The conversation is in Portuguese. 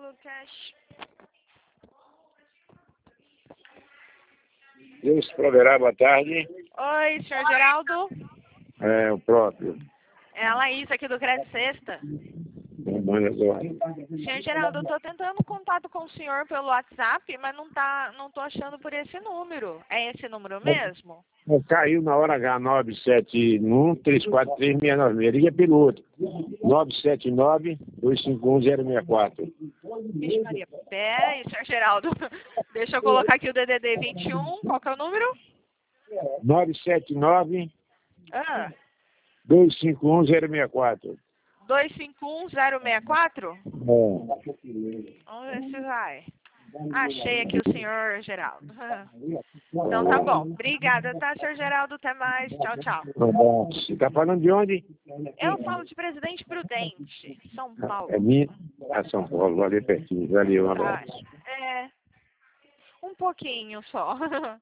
Cash. Deus proverá, boa tarde. Oi, senhor Geraldo. É, o próprio. É a Laís aqui do Crédito Sexta. Senhor Geraldo, eu tô tentando contato com o senhor pelo WhatsApp, mas não tô achando por esse número. É esse número mesmo? Caiu na hora H, 971-343-696. Liga pelo outro. 979-251-064. Vixe Maria, pera aí, senhor Geraldo. Deixa eu colocar aqui o DDD 21. Qual que é o número? 979-251-064. Ah, 251-064? Vamos ver se vai. Achei aqui o senhor Geraldo. Então tá bom. Obrigada, tá, senhor Geraldo? Até mais. Tchau, tchau. Você está falando de onde? Eu falo de Presidente Prudente, São Paulo. É minha. São Paulo, valeu pertinho. Valeu, um abraço. É, um pouquinho só.